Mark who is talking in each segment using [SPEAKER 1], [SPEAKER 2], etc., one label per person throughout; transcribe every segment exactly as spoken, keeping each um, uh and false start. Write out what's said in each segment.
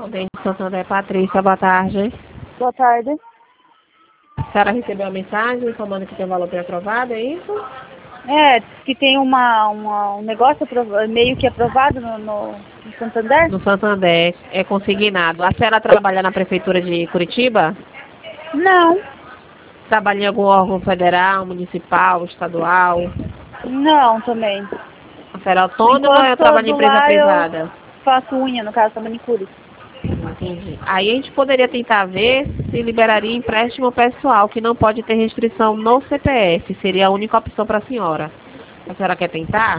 [SPEAKER 1] Dente Santander, Patrícia, boa tarde.
[SPEAKER 2] Boa tarde.
[SPEAKER 1] A senhora recebeu a mensagem informando que tem valor pré-aprovado, é isso?
[SPEAKER 2] É, diz que tem uma, uma, um negócio aprov- meio que aprovado no, no, no Santander?
[SPEAKER 1] No Santander, é consignado. A senhora trabalha na Prefeitura de Curitiba?
[SPEAKER 2] Não,
[SPEAKER 1] Trabalha em algum órgão federal, municipal, estadual?
[SPEAKER 2] não também.
[SPEAKER 1] A senhora é autônoma ou eu
[SPEAKER 2] Enquanto
[SPEAKER 1] trabalho em
[SPEAKER 2] todo
[SPEAKER 1] empresa
[SPEAKER 2] lá
[SPEAKER 1] privada?
[SPEAKER 2] eu faço unha, no caso da manicure.
[SPEAKER 1] Entendi. Aí a gente poderia tentar ver se liberaria empréstimo pessoal, que não pode ter restrição no C P F. Seria a única opção para a senhora. A senhora quer tentar?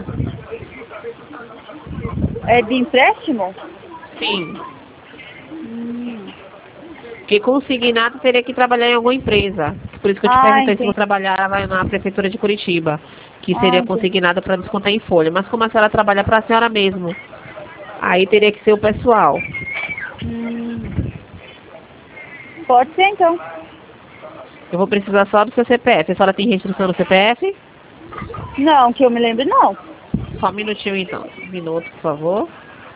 [SPEAKER 2] É de empréstimo?
[SPEAKER 1] Sim.
[SPEAKER 2] Hum.
[SPEAKER 1] Porque consignado teria que trabalhar em alguma empresa. Por isso que eu te
[SPEAKER 2] Ah,
[SPEAKER 1] perguntei se
[SPEAKER 2] entendi.
[SPEAKER 1] você trabalhava na Prefeitura de Curitiba, que
[SPEAKER 2] Ah,
[SPEAKER 1] seria
[SPEAKER 2] entendi.
[SPEAKER 1] consignado para descontar em folha. Mas como a senhora trabalha para a senhora mesmo, aí teria que ser o pessoal.
[SPEAKER 2] Hum. Pode ser então.
[SPEAKER 1] Eu vou precisar só do seu C P F. A senhora tem restrição no C P F?
[SPEAKER 2] Não, que eu me lembre não.
[SPEAKER 1] Só um minutinho então. Um minuto, por favor.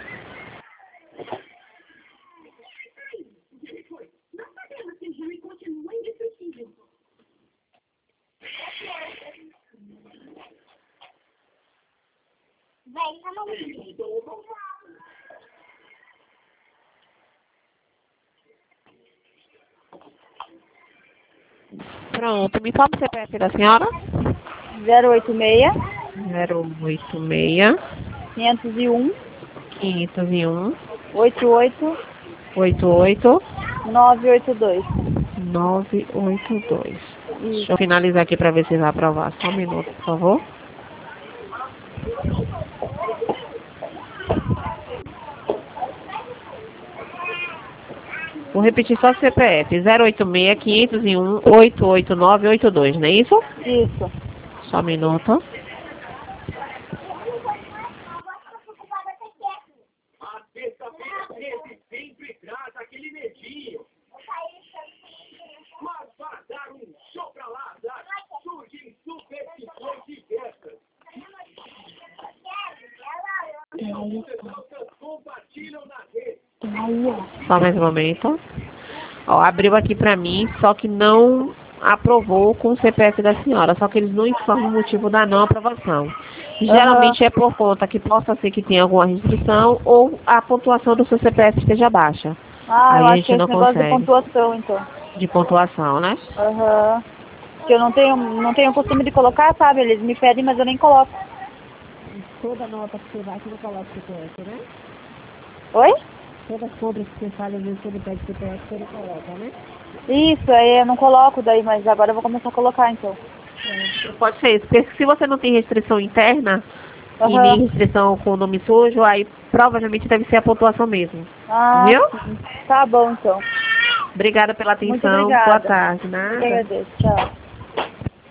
[SPEAKER 1] Pronto, me fala o C P F da senhora.
[SPEAKER 2] zero oito seis,
[SPEAKER 1] zero oito seis,
[SPEAKER 2] quinhentos e um,
[SPEAKER 1] quinhentos e um,
[SPEAKER 2] oito oito
[SPEAKER 1] oito oito,
[SPEAKER 2] nove oito dois.
[SPEAKER 1] nove oito dois. Deixa
[SPEAKER 2] Isso.
[SPEAKER 1] eu finalizar aqui para ver se vai aprovar. Só um minuto, por favor. Vou repetir só o C P F. zero oito seis, quinhentos e um, oito oito nove oito dois, não é isso?
[SPEAKER 2] Isso.
[SPEAKER 1] Só um minuto. Só mais um momento. Ó, abriu aqui pra mim, só que não aprovou com o C P F da senhora, só que eles não informam o motivo da não aprovação. Geralmente é por conta que possa ser que tenha alguma restrição ou a pontuação do seu C P F esteja baixa.
[SPEAKER 2] Ah,
[SPEAKER 1] Aí
[SPEAKER 2] eu
[SPEAKER 1] a
[SPEAKER 2] acho que
[SPEAKER 1] gente
[SPEAKER 2] é
[SPEAKER 1] não
[SPEAKER 2] esse negócio de
[SPEAKER 1] consegue.
[SPEAKER 2] pontuação, então.
[SPEAKER 1] De pontuação, né?
[SPEAKER 2] Aham. Que eu não tenho, não tenho costume de colocar, sabe? Eles me pedem, mas eu nem coloco.
[SPEAKER 1] Toda nota que você vai, você não coloca o C P F, né?
[SPEAKER 2] Oi?
[SPEAKER 1] Todas as compras que você faz, às vezes você pede C P F, você não coloca, né?
[SPEAKER 2] Isso, aí eu não coloco daí, mas agora eu vou começar a colocar, então.
[SPEAKER 1] É, pode ser isso, porque se você não tem restrição interna e
[SPEAKER 2] Aham.
[SPEAKER 1] nem restrição com o nome sujo, aí provavelmente deve ser a pontuação mesmo.
[SPEAKER 2] Ah,
[SPEAKER 1] Viu?
[SPEAKER 2] sim. Tá bom, então.
[SPEAKER 1] Obrigada pela
[SPEAKER 2] Muito
[SPEAKER 1] atenção. Boa
[SPEAKER 2] obrigada.
[SPEAKER 1] tarde.
[SPEAKER 2] Eu que
[SPEAKER 1] Nada.
[SPEAKER 2] agradeço. Tchau.